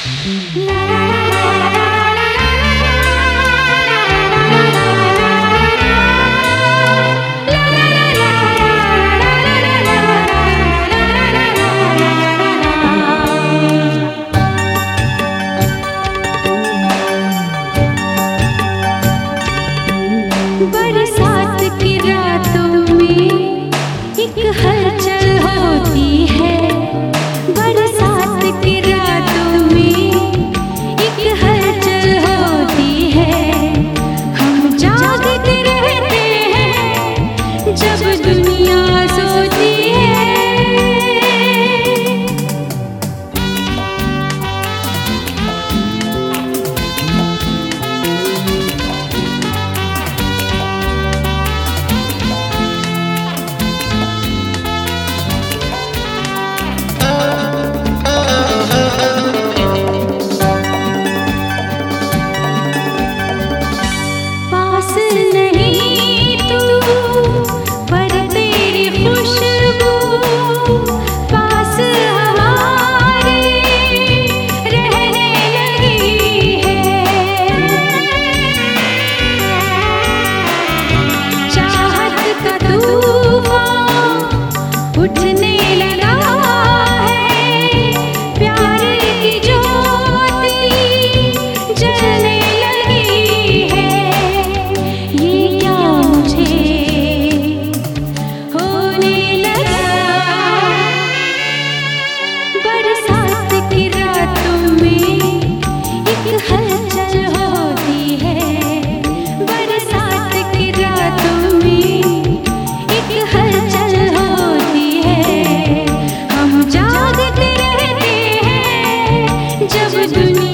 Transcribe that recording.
बरसात की रातों में एक हलचल होती है। बरसात की रातों में एक हलचल होती है। हम जागते रहते हैं जब दुनिया सोती है। उठने लगा है प्यार की ज्योति जलने लगी है। ये क्या मुझे होने लगा। बरसात की रातों में एक हलचल होती है। बरसात की रातों में एक हलचल जागते रहते हैं जब दुनिया